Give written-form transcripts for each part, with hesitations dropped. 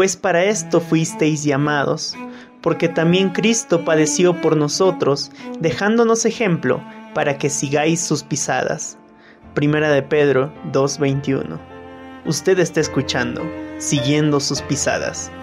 pues para esto fuisteis llamados, porque también Cristo padeció por nosotros, dejándonos ejemplo para que sigáis sus pisadas. Primera de Pedro 2:21. Usted está escuchando, siguiendo sus pisadas.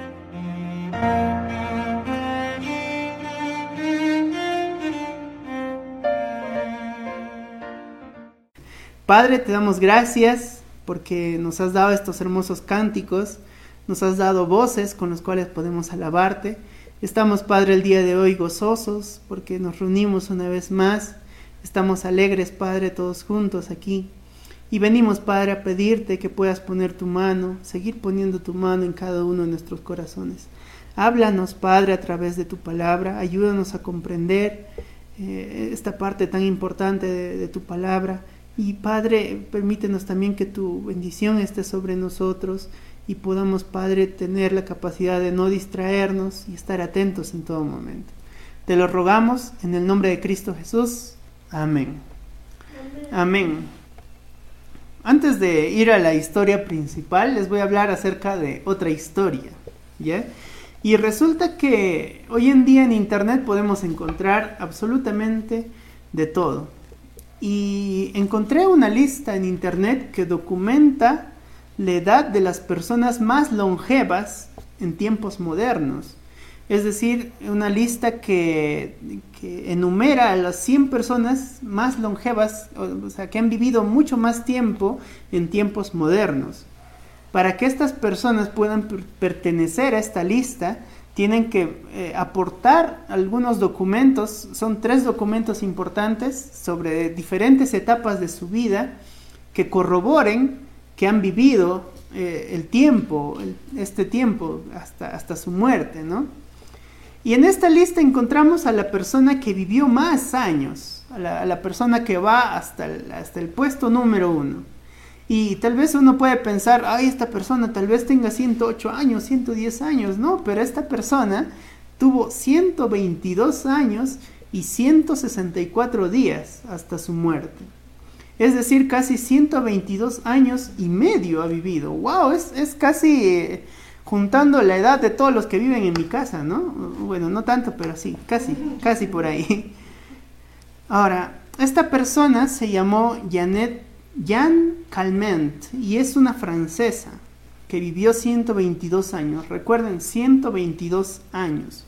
Padre, te damos gracias porque nos has dado estos hermosos cánticos, nos has dado voces con las cuales podemos alabarte. Estamos, Padre, el día de hoy gozosos porque nos reunimos una vez más. Estamos alegres, Padre, todos juntos aquí. Y venimos, Padre, a pedirte que puedas poner tu mano, seguir poniendo tu mano en cada uno de nuestros corazones. Háblanos, Padre, a través de tu palabra. Ayúdanos a comprender esta parte tan importante de tu palabra. Y, Padre, permítenos también que tu bendición esté sobre nosotros y podamos, Padre, tener la capacidad de no distraernos y estar atentos en todo momento. Te lo rogamos en el nombre de Cristo Jesús. Amén. Amén. Antes de ir a la historia principal, les voy a hablar acerca de otra historia, ¿ya? Y resulta que hoy en día en internet podemos encontrar absolutamente de todo. Y encontré una lista en internet que documenta la edad de las personas más longevas en tiempos modernos. Es decir, una lista que enumera a las 100 personas más longevas, o sea, que han vivido mucho más tiempo en tiempos modernos. Para que estas personas puedan pertenecer a esta lista, tienen que aportar algunos documentos. Son 3 documentos importantes sobre diferentes etapas de su vida que corroboren que han vivido este tiempo hasta su muerte, ¿no? Y en esta lista encontramos a la persona que vivió más años, a la persona que va hasta el puesto número 1. Y tal vez uno puede pensar, ay, esta persona tal vez tenga 108 años, 110 años. No, pero esta persona tuvo 122 años y 164 días hasta su muerte. Es decir, casi 122 años y medio ha vivido. ¡Wow! Es casi juntando la edad de todos los que viven en mi casa, ¿no? Bueno, no tanto, pero sí, casi por ahí. Ahora, esta persona se llamó Jeanne Calment y es una francesa que vivió 122 años. Recuerden, 122 años.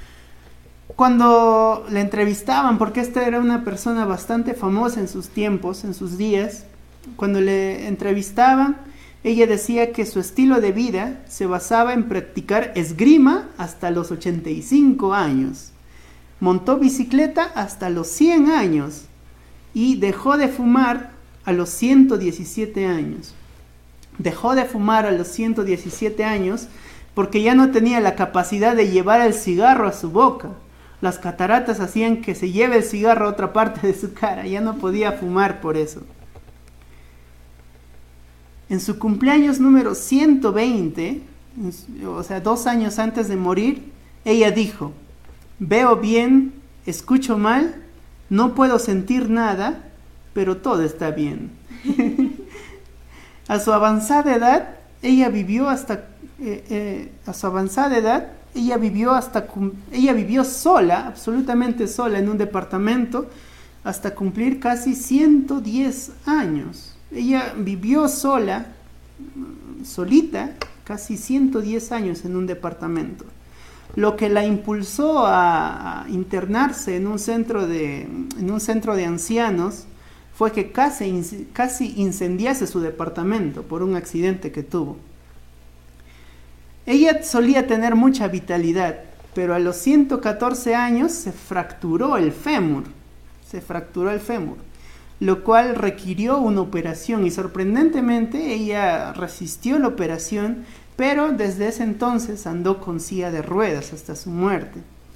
Cuando le entrevistaban, porque esta era una persona bastante famosa en sus tiempos, en sus días, cuando le entrevistaban, ella decía que su estilo de vida se basaba en practicar esgrima hasta los 85 años. Montó bicicleta hasta los 100 años y dejó de fumar a los 117 años. Dejó de fumar a los 117 años porque ya no tenía la capacidad de llevar el cigarro a su boca. Las cataratas hacían que se lleve el cigarro a otra parte de su cara. Ya no podía fumar por eso. En su cumpleaños número 120, o sea, 2 años antes de morir, ella dijo: veo bien, escucho mal, no puedo sentir nada, pero todo está bien. A su avanzada edad, ella vivió sola, absolutamente sola, en un departamento, hasta cumplir casi 110 años. Ella vivió solita, casi 110 años en un departamento. Lo que la impulsó a internarse en un centro de ancianos fue que casi incendiase su departamento por un accidente que tuvo. Ella solía tener mucha vitalidad, pero a los 114 años se fracturó el fémur, lo cual requirió una operación, y sorprendentemente ella resistió la operación, pero desde ese entonces andó con silla de ruedas hasta su muerte.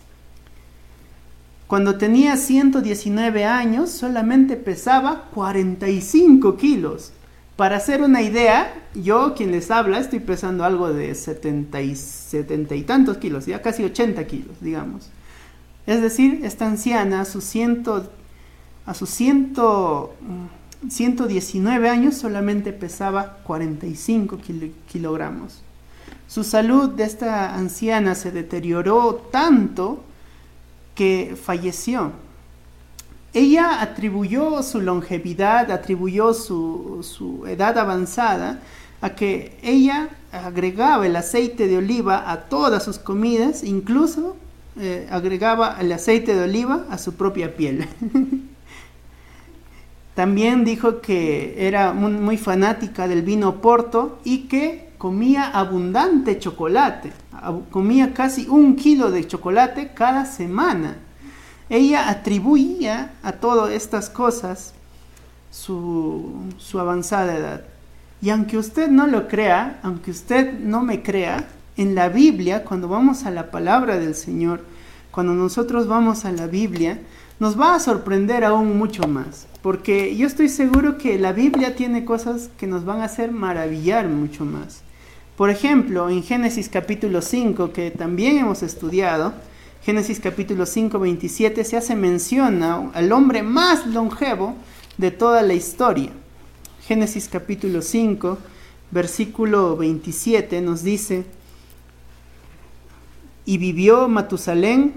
Cuando tenía 119 años solamente pesaba 45 kilos. Para hacer una idea, yo quien les habla estoy pesando algo de 70 y tantos kilos, ya casi 80 kilos, digamos. Es decir, esta anciana a sus 119 años solamente pesaba 45 kilogramos. Su salud de esta anciana se deterioró tanto que falleció. Ella atribuyó su longevidad, atribuyó su edad avanzada a que ella agregaba el aceite de oliva a todas sus comidas, incluso agregaba el aceite de oliva a su propia piel. También dijo que era muy fanática del vino Porto y que comía abundante chocolate, comía casi 1 kilo de chocolate cada semana. Ella atribuía a todas estas cosas su avanzada edad. Y aunque usted no lo crea, aunque usted no me crea, en la Biblia, cuando vamos a la palabra del Señor, cuando nosotros vamos a la Biblia, nos va a sorprender aún mucho más. Porque yo estoy seguro que la Biblia tiene cosas que nos van a hacer maravillar mucho más. Por ejemplo, en Génesis capítulo 5, que también hemos estudiado, Génesis capítulo 5, 27, se hace mención al hombre más longevo de toda la historia. Génesis capítulo 5, versículo 27 nos dice: y vivió Matusalén,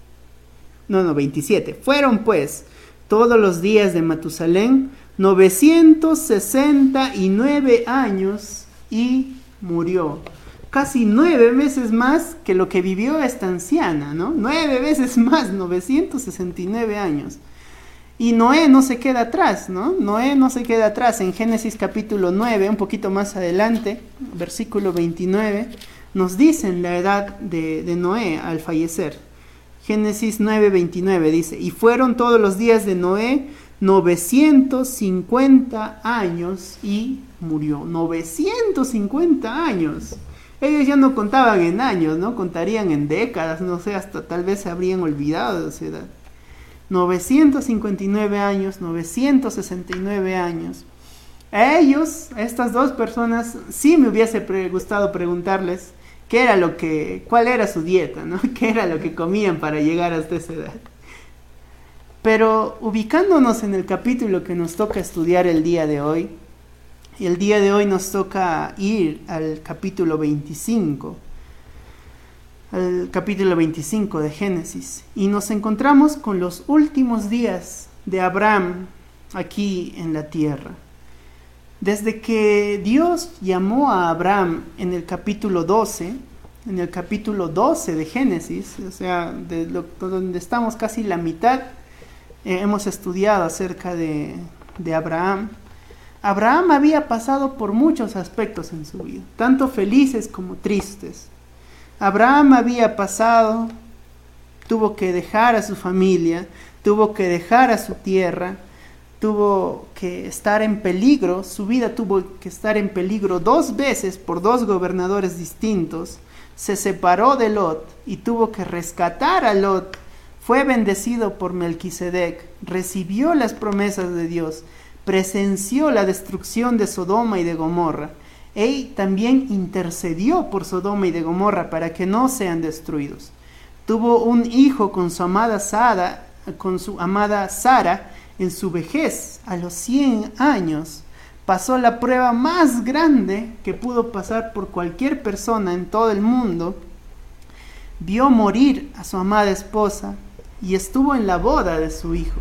27, fueron pues todos los días de Matusalén 969 años y murió. Casi 9 veces más que lo que vivió esta anciana, ¿no? 9 veces más, 969 años. Y Noé no se queda atrás, ¿no? Noé no se queda atrás. En Génesis capítulo 9, un poquito más adelante, versículo 29, nos dicen la edad de Noé al fallecer. Génesis 9, 29 dice: y fueron todos los días de Noé 950 años y murió. 950 años. Ellos ya no contaban en años, ¿no? Contarían en décadas, no sé, hasta tal vez se habrían olvidado de su edad. 959 años, 969 años. A ellos, a estas dos personas, sí me hubiese gustado preguntarles cuál era su dieta, ¿no? ¿Qué era lo que comían para llegar hasta esa edad? Pero ubicándonos en el capítulo que nos toca estudiar el día de hoy, y el día de hoy nos toca ir al capítulo 25, de Génesis, y nos encontramos con los últimos días de Abraham aquí en la tierra. Desde que Dios llamó a Abraham en el capítulo 12 de Génesis, o sea, donde estamos casi la mitad, hemos estudiado acerca de Abraham. Abraham había pasado por muchos aspectos en su vida, tanto felices como tristes. Abraham había pasado, tuvo que dejar a su familia, tuvo que dejar a su tierra, tuvo que estar en peligro, su vida tuvo que estar en peligro 2 veces por 2 gobernadores distintos. Se separó de Lot y tuvo que rescatar a Lot. Fue bendecido por Melquisedec, recibió las promesas de Dios, presenció la destrucción de Sodoma y de Gomorra. Él también intercedió por Sodoma y de Gomorra para que no sean destruidos. Tuvo un hijo con su amada Sara en su vejez, a los 100 años. Pasó la prueba más grande que pudo pasar por cualquier persona en todo el mundo. Vio morir a su amada esposa y estuvo en la boda de su hijo.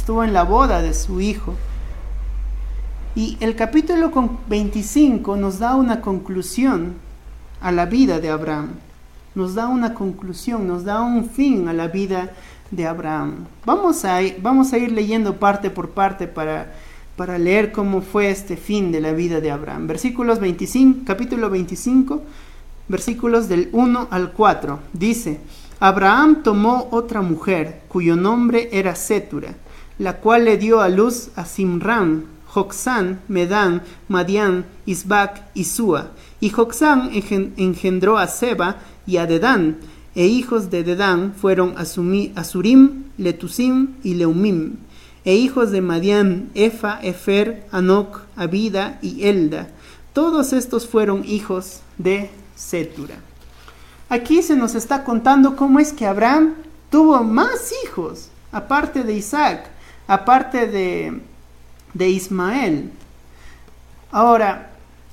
Y el capítulo 25 nos da una conclusión a la vida de Abraham. Nos da una conclusión, nos da un fin a la vida de Abraham. Vamos a ir leyendo parte por parte para leer cómo fue este fin de la vida de Abraham. Capítulo 25, versículos del 1 al 4. Dice: Abraham tomó otra mujer, cuyo nombre era Setura, la cual le dio a luz a Simrán, Joksán, Medán, Madián, Isbac y Súa. Y Joksán engendró a Seba y a Dedán, e hijos de Dedán fueron Asurim, Letusim y Leumim. E hijos de Madián, Efa, Efer, Anoc, Abida y Elda. Todos estos fueron hijos de Setura. Aquí se nos está contando cómo es que Abraham tuvo más hijos, aparte de Isaac, aparte de Ismael. Ahora,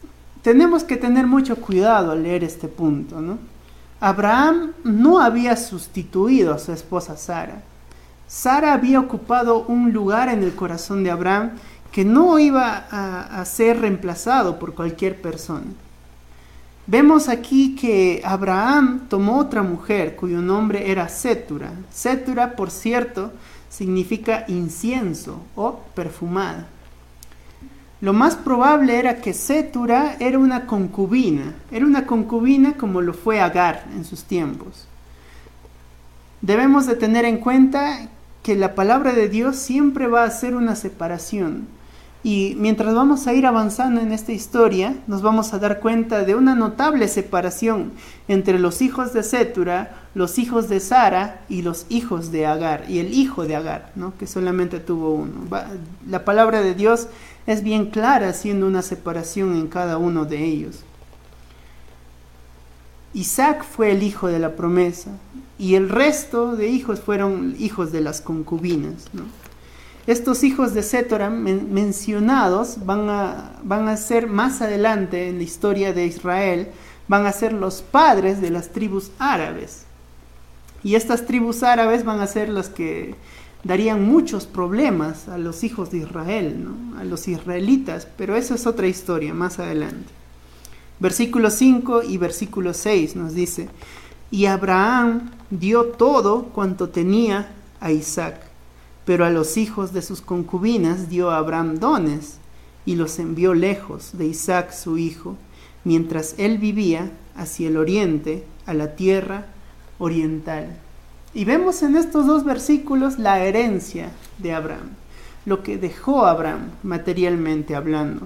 tenemos que tener mucho cuidado al leer este punto, ¿no? Abraham no había sustituido a su esposa Sara. Sara había ocupado un lugar en el corazón de Abraham que no iba a ser reemplazado por cualquier persona. Vemos aquí que Abraham tomó otra mujer cuyo nombre era Sétura. Sétura, por cierto, significa incienso o perfumada. Lo más probable era que Sétura era una concubina como lo fue Agar en sus tiempos. Debemos de tener en cuenta que la palabra de Dios siempre va a hacer una separación. Y mientras vamos a ir avanzando en esta historia, nos vamos a dar cuenta de una notable separación entre los hijos de Sétura, los hijos de Sara y los hijos de Agar, y el hijo de Agar, ¿no? Que solamente tuvo uno. La palabra de Dios es bien clara, haciendo una separación en cada uno de ellos. Isaac fue el hijo de la promesa, y el resto de hijos fueron hijos de las concubinas, ¿no? Estos hijos de Sétora mencionados van a ser más adelante en la historia de Israel, van a ser los padres de las tribus árabes. Y estas tribus árabes van a ser las que darían muchos problemas a los hijos de Israel, ¿no? A los israelitas, pero eso es otra historia más adelante. Versículo 5 y versículo 6 nos dice: y Abraham dio todo cuanto tenía a Isaac, pero a los hijos de sus concubinas dio a Abraham dones, y los envió lejos de Isaac su hijo, mientras él vivía hacia el oriente, a la tierra oriental. Y vemos en estos dos versículos la herencia de Abraham, lo que dejó Abraham materialmente hablando.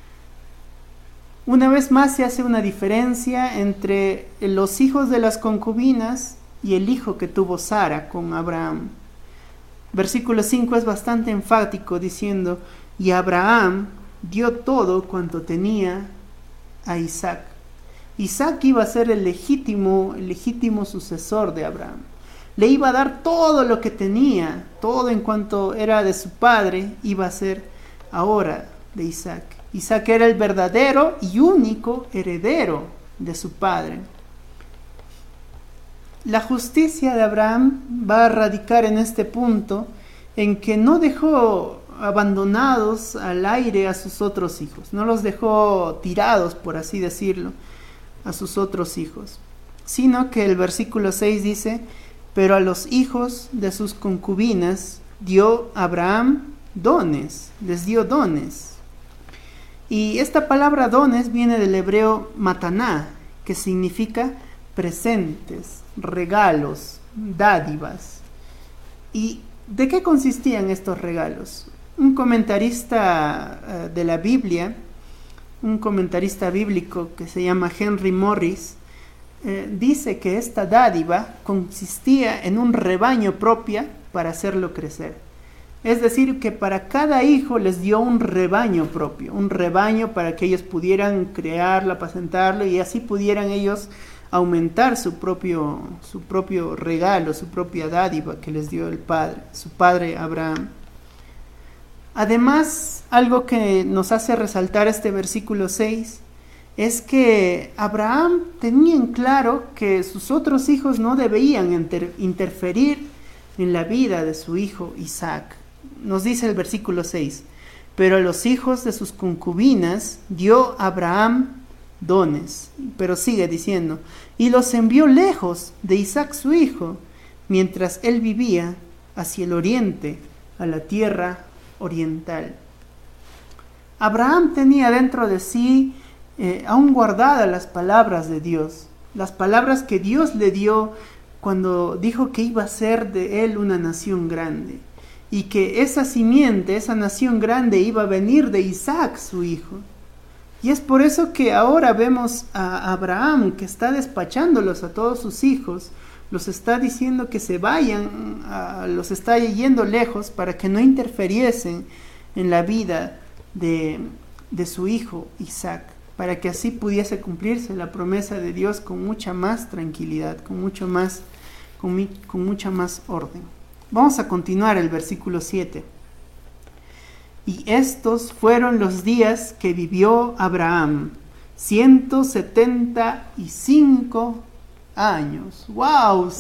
Una vez más se hace una diferencia entre los hijos de las concubinas y el hijo que tuvo Sara con Abraham. Versículo 5 es bastante enfático diciendo: y Abraham dio todo cuanto tenía a Isaac. Isaac iba a ser el legítimo sucesor de Abraham. Le iba a dar todo lo que tenía, todo en cuanto era de su padre, iba a ser ahora de Isaac. Isaac era el verdadero y único heredero de su padre. La justicia de Abraham va a radicar en este punto, en que no dejó abandonados al aire a sus otros hijos, no los dejó tirados, por así decirlo, a sus otros hijos, sino que el versículo 6 dice: pero a los hijos de sus concubinas dio Abraham dones, les dio dones. Y esta palabra dones viene del hebreo mataná, que significa presentes, regalos, dádivas. ¿Y de qué consistían estos regalos? Un comentarista de la Biblia, un comentarista bíblico que se llama Henry Morris, dice que esta dádiva consistía en un rebaño propio para hacerlo crecer. Es decir, que para cada hijo les dio un rebaño propio, un rebaño para que ellos pudieran crearlo, apacentarlo, y así pudieran ellos aumentar su propio regalo, su propia dádiva que les dio el padre, su padre Abraham. Además, algo que nos hace resaltar este versículo 6 es que Abraham tenía en claro que sus otros hijos no debían interferir en la vida de su hijo Isaac. Nos dice el versículo 6: pero a los hijos de sus concubinas dio Abraham dones. Pero sigue diciendo: y los envió lejos de Isaac su hijo, mientras él vivía hacia el oriente, a la tierra oriental. Abraham tenía dentro de sí aún guardadas las palabras de Dios, las palabras que Dios le dio cuando dijo que iba a ser de él una nación grande, y que esa simiente, esa nación grande, iba a venir de Isaac su hijo. Y es por eso que ahora vemos a Abraham que está despachándolos a todos sus hijos, los está diciendo que se vayan, los está yendo lejos para que no interfiriesen en la vida de su hijo Isaac, para que así pudiese cumplirse la promesa de Dios con mucha más tranquilidad, con mucha más orden. Vamos a continuar el versículo 7. Y estos fueron los días que vivió Abraham, 175 años. ¡Wow!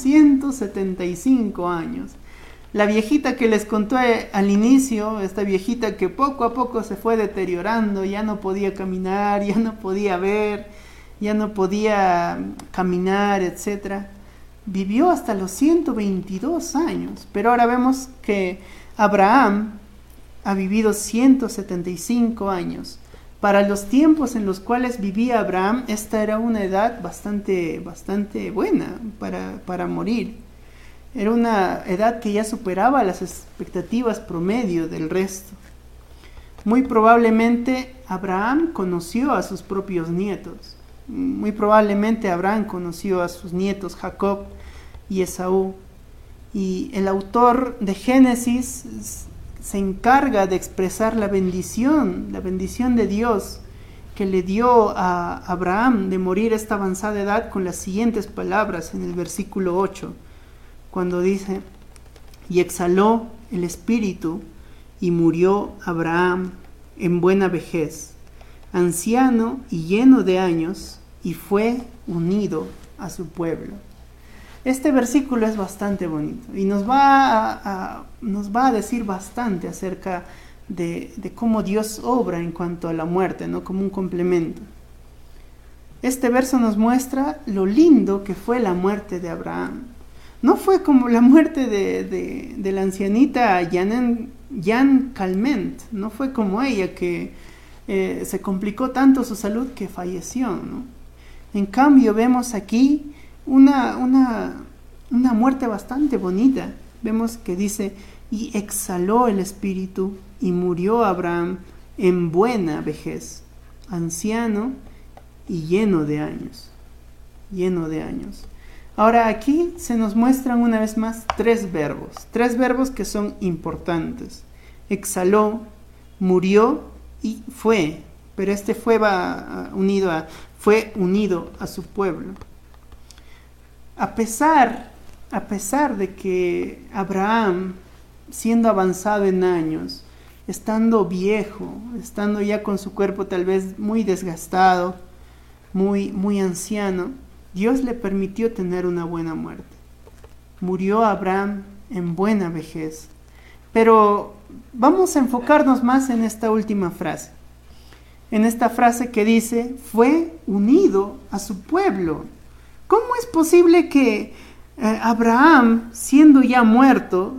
175 años. La viejita que les conté al inicio, esta viejita que poco a poco se fue deteriorando, ya no podía caminar, ya no podía ver, ya no podía caminar, etc. Vivió hasta los 122 años, pero ahora vemos que Abraham ha vivido 175 años. Para los tiempos en los cuales vivía Abraham, esta era una edad bastante buena para morir. Era una edad que ya superaba las expectativas promedio del resto. Muy probablemente Abraham conoció a sus propios nietos. Muy probablemente Abraham conoció a sus nietos Jacob y Esaú. Y el autor de Génesis se encarga de expresar la bendición de Dios que le dio a Abraham de morir a esta avanzada edad con las siguientes palabras en el versículo 8, cuando dice: y exhaló el espíritu y murió Abraham en buena vejez, anciano y lleno de años, y fue unido a su pueblo. Este versículo es bastante bonito y nos va a decir bastante acerca de cómo Dios obra en cuanto a la muerte, ¿no? Como un complemento. Este verso nos muestra lo lindo que fue la muerte de Abraham. No fue como la muerte de la ancianita Jan Calment, no fue como ella que se complicó tanto su salud que falleció, ¿no? En cambio vemos aquí una muerte bastante bonita. Vemos que dice: y exhaló el espíritu y murió Abraham en buena vejez, anciano y lleno de años. Ahora aquí se nos muestran una vez más tres verbos que son importantes: exhaló, murió y fue. Pero este fue unido a su pueblo. A pesar de que Abraham, siendo avanzado en años, estando viejo, estando ya con su cuerpo tal vez muy desgastado, muy anciano, Dios le permitió tener una buena muerte. Murió Abraham en buena vejez. Pero vamos a enfocarnos más en esta última frase. En esta frase que dice: fue unido a su pueblo. ¿Cómo es posible que Abraham, estando ya muerto,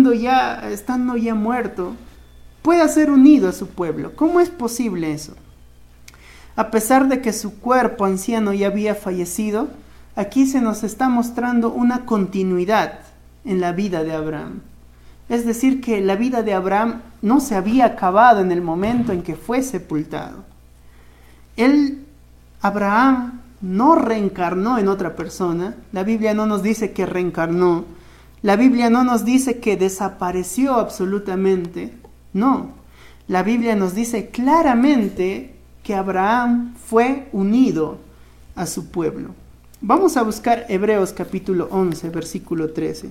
pueda ser unido a su pueblo? ¿Cómo es posible eso? A pesar de que su cuerpo anciano ya había fallecido, aquí se nos está mostrando una continuidad en la vida de Abraham. Es decir, que la vida de Abraham no se había acabado en el momento en que fue sepultado. Abraham, no reencarnó en otra persona. La Biblia no nos dice que reencarnó. La Biblia no nos dice que desapareció absolutamente. No. La Biblia nos dice claramente que Abraham fue unido a su pueblo. Vamos a buscar Hebreos capítulo 11, versículo 13.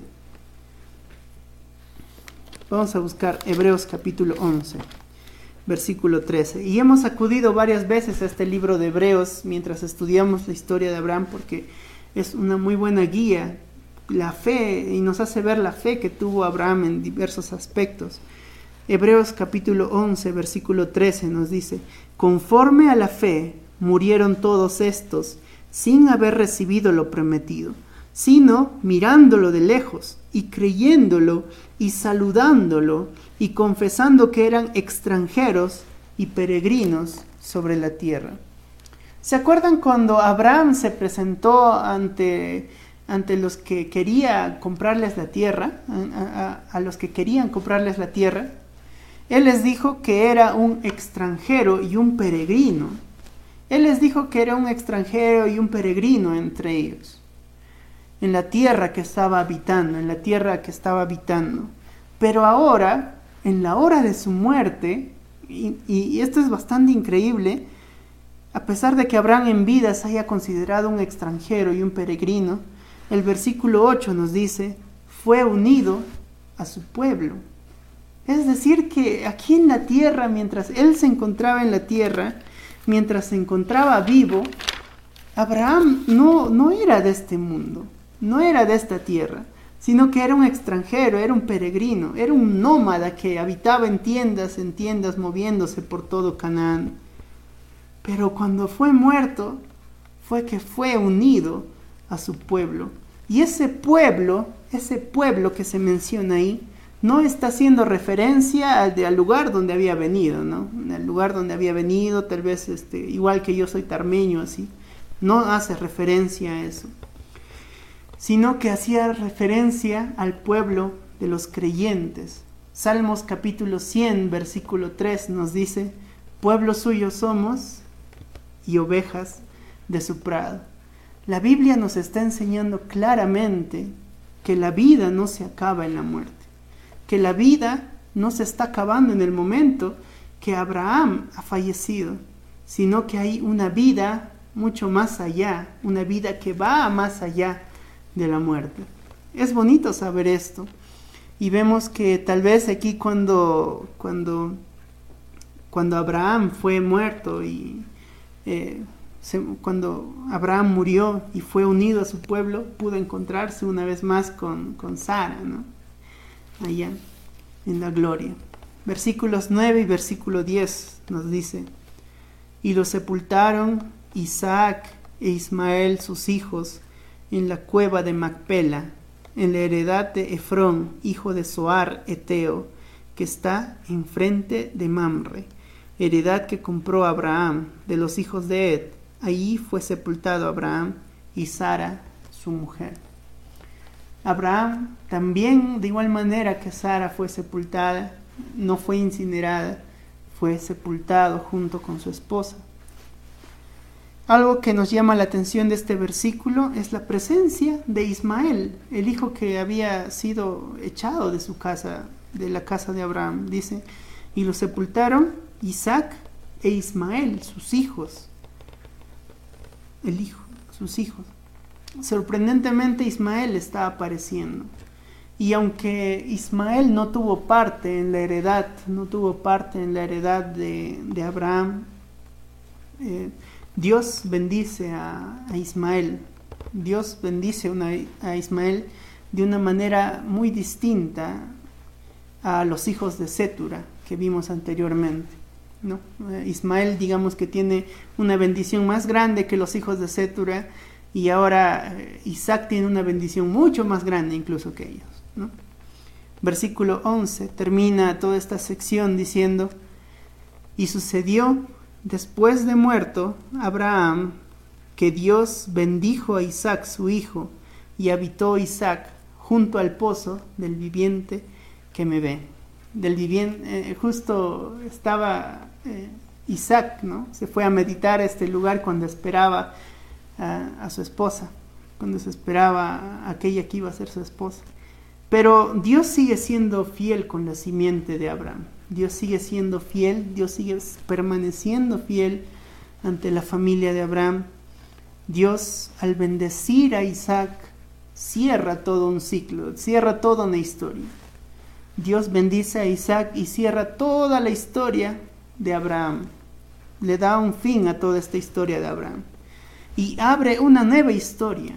Vamos a buscar Hebreos capítulo 11. Versículo 13. Y hemos acudido varias veces a este libro de Hebreos mientras estudiamos la historia de Abraham, porque es una muy buena guía, la fe, y nos hace ver la fe que tuvo Abraham en diversos aspectos. Hebreos capítulo 11, versículo 13 nos dice: conforme a la fe murieron todos estos sin haber recibido lo prometido, sino mirándolo de lejos y creyéndolo y saludándolo y confesando que eran extranjeros y peregrinos sobre la tierra. ¿Se acuerdan cuando Abraham se presentó ante los que quería comprarles la tierra, a los que querían comprarles la tierra? Él les dijo que era un extranjero y un peregrino. Él les dijo que era un extranjero y un peregrino entre ellos, en la tierra que estaba habitando, Pero ahora, en la hora de su muerte, y esto es bastante increíble, a pesar de que Abraham en vida se haya considerado un extranjero y un peregrino, el versículo 8 nos dice: fue unido a su pueblo. Es decir, que aquí en la tierra, mientras él se encontraba en la tierra, mientras se encontraba vivo, Abraham no era de este mundo, no era de esta tierra, sino que era un extranjero, era un peregrino, era un nómada que habitaba en tiendas, moviéndose por todo Canaán. Pero cuando fue muerto, fue que fue unido a su pueblo. Y ese pueblo que se menciona ahí, no está haciendo referencia al lugar donde había venido, ¿no? El lugar donde había venido, tal vez igual que yo soy tarmeño, así. No hace referencia a eso, sino que hacía referencia al pueblo de los creyentes. Salmos capítulo 100, versículo 3 nos dice: pueblo suyo somos y ovejas de su prado. La Biblia nos está enseñando claramente que la vida no se acaba en la muerte, que la vida no se está acabando en el momento que Abraham ha fallecido, sino que hay una vida mucho más allá, una vida que va más allá de la muerte. Es bonito saber esto, y vemos que tal vez aquí cuando Abraham fue muerto y cuando Abraham murió y fue unido a su pueblo, pudo encontrarse una vez más con Sara, ¿no? Allá en la gloria. Versículos 9 y versículo 10 nos dice: y lo sepultaron Isaac e Ismael sus hijos en la cueva de Macpela, en la heredad de Efrón, hijo de Zoar Eteo, que está enfrente de Mamre, heredad que compró Abraham de los hijos de Ed. Allí fue sepultado Abraham y Sara su mujer. Abraham también, de igual manera que Sara fue sepultada, no fue incinerada, fue sepultado junto con su esposa. Algo que nos llama la atención de este versículo es la presencia de Ismael, el hijo que había sido echado de su casa, de la casa de Abraham. Dice: y lo sepultaron Isaac e Ismael, sus hijos. Sus hijos. Sorprendentemente Ismael está apareciendo. Y aunque Ismael no tuvo parte en la heredad, de Abraham, Dios bendice a Ismael. Dios bendice a Ismael de una manera muy distinta a los hijos de Cetura que vimos anteriormente, ¿no? Ismael, digamos que tiene una bendición más grande que los hijos de Cetura, y ahora Isaac tiene una bendición mucho más grande incluso que ellos, ¿no? Versículo 11 termina toda esta sección diciendo: y sucedió después de muerto Abraham, que Dios bendijo a Isaac su hijo, y habitó Isaac junto al pozo del viviente que me ve. Del viviente, justo estaba Isaac, ¿no? Se fue a meditar a este lugar cuando esperaba a su esposa, cuando se esperaba a aquella que iba a ser su esposa. Pero Dios sigue siendo fiel con la simiente de Abraham. Dios sigue siendo fiel, Dios sigue permaneciendo fiel ante la familia de Abraham. Dios, al bendecir a Isaac, cierra todo un ciclo, cierra toda una historia. Dios bendice a Isaac y cierra toda la historia de Abraham. Le da un fin a toda esta historia de Abraham. Y abre una nueva historia,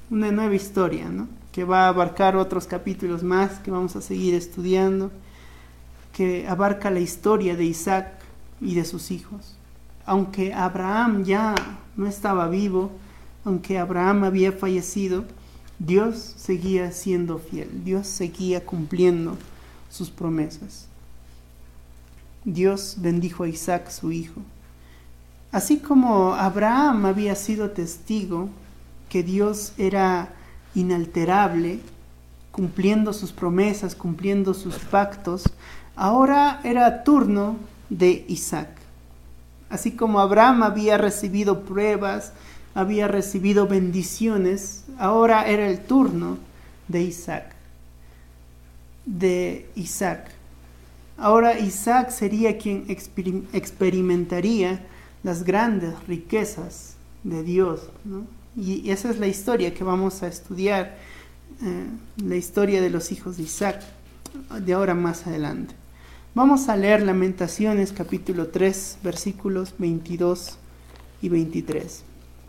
¿no? Que va a abarcar otros capítulos más que vamos a seguir estudiando, que abarca la historia de Isaac y de sus hijos. Aunque Abraham ya no estaba vivo, aunque Abraham había fallecido, Dios seguía siendo fiel, Dios seguía cumpliendo sus promesas. Dios bendijo a Isaac su hijo. Así como Abraham había sido testigo que Dios era inalterable, cumpliendo sus promesas, cumpliendo sus pactos, ahora era turno de Isaac. Así como Abraham había recibido pruebas, había recibido bendiciones, ahora era el turno de Isaac. Ahora Isaac sería quien experimentaría las grandes riquezas de Dios, ¿no? Y esa es la historia que vamos a estudiar, la historia de los hijos de Isaac, de ahora más adelante. Vamos a leer Lamentaciones capítulo 3, versículos 22 y 23.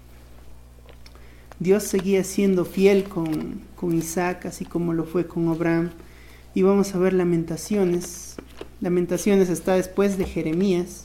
Dios seguía siendo fiel con Isaac, así como lo fue con Abraham. Y vamos a ver Lamentaciones. Lamentaciones está después de Jeremías.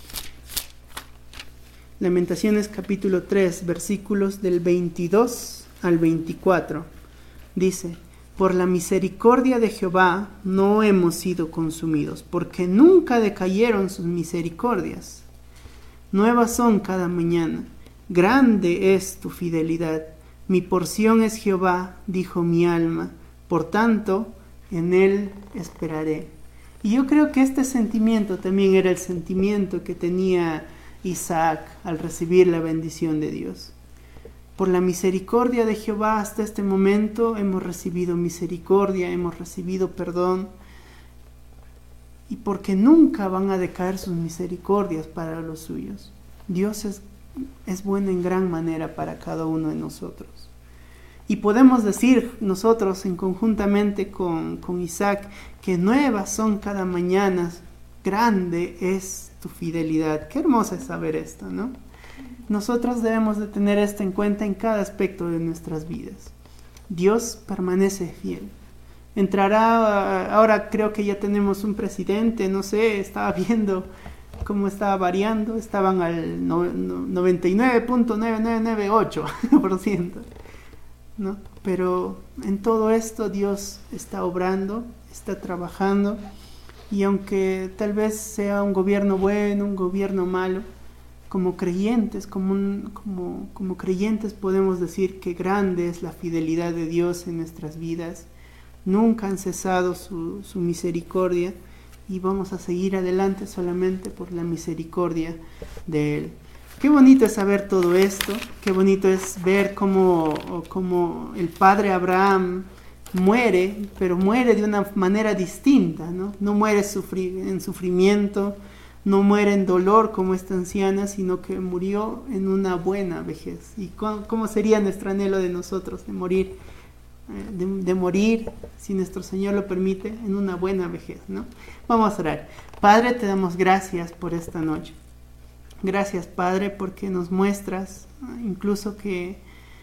Lamentaciones capítulo 3, versículos del 22 al 24. Dice: por la misericordia de Jehová no hemos sido consumidos, porque nunca decayeron sus misericordias. Nuevas son cada mañana. Grande es tu fidelidad. Mi porción es Jehová, dijo mi alma. Por tanto, en él esperaré. Y yo creo que este sentimiento también era el sentimiento que tenía Isaac al recibir la bendición de Dios. Por la misericordia de Jehová hasta este momento hemos recibido misericordia, hemos recibido perdón. Y porque nunca van a decaer sus misericordias para los suyos. Dios es bueno en gran manera para cada uno de nosotros. Y podemos decir nosotros en conjuntamente con Isaac que nuevas son cada mañana, grande es tu fidelidad. Qué hermoso es saber esto, ¿no? Nosotros debemos de tener esto en cuenta en cada aspecto de nuestras vidas. Dios permanece fiel. Entrará, ahora creo que ya tenemos un presidente, no sé, estaba viendo cómo estaba variando, estaban al 99.9998%, ¿no? Pero en todo esto Dios está obrando, está trabajando, y aunque tal vez sea un gobierno bueno, un gobierno malo, como creyentes, como creyentes podemos decir que grande es la fidelidad de Dios en nuestras vidas. Nunca han cesado su misericordia, y vamos a seguir adelante solamente por la misericordia de Él. Qué bonito es saber todo esto, qué bonito es ver cómo el padre Abraham muere, pero muere de una manera distinta, ¿no? No muere en sufrimiento, no muere en dolor como esta anciana, sino que murió en una buena vejez. ¿Y cómo sería nuestro anhelo de nosotros de morir, si nuestro Señor lo permite, en una buena vejez, ¿no? Vamos a orar. Padre, te damos gracias por esta noche. Gracias, Padre, porque nos muestras incluso que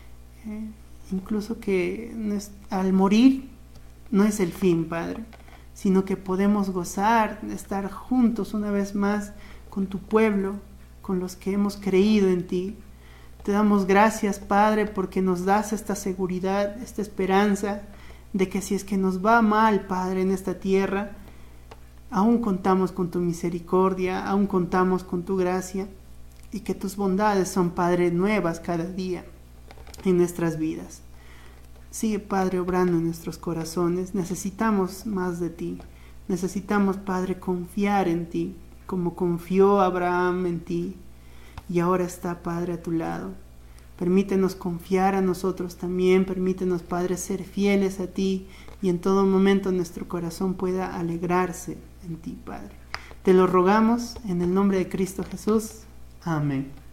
al morir no es el fin, Padre, sino que podemos gozar de estar juntos una vez más con tu pueblo, con los que hemos creído en ti. Te damos gracias, Padre, porque nos das esta seguridad, esta esperanza de que si es que nos va mal, Padre, en esta tierra, aún contamos con tu misericordia, aún contamos con tu gracia, y que tus bondades son, Padre, nuevas cada día en nuestras vidas. Sigue, Padre, obrando en nuestros corazones. Necesitamos más de ti. Necesitamos, Padre, confiar en ti, como confió Abraham en ti, y ahora está, Padre, a tu lado. Permítenos confiar a nosotros también. Permítenos, Padre, ser fieles a ti, y en todo momento nuestro corazón pueda alegrarse en ti, Padre. Te lo rogamos en el nombre de Cristo Jesús. Amén.